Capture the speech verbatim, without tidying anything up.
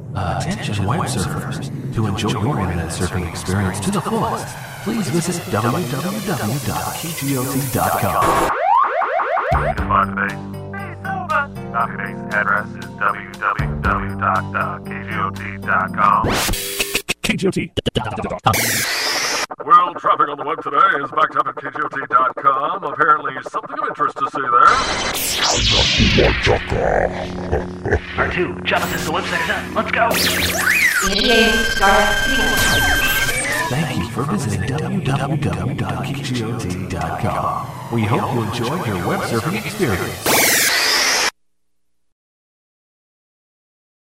Attention web surfers. To enjoy your internet surfing experience to the fullest, please visit w w w dot k g o t dot com. Goodbye today. Hey, Silva. Now today's address is w w w dot k g o t dot com. K G O T dot com. Well, traffic on the web today is backed up at k g o t dot com. Apparently, something of interest to see there. R two, Jonathan, the website is up. Let's go. Thank you for visiting w w w dot k g o t dot com. We hope you enjoyed your web surfing experience.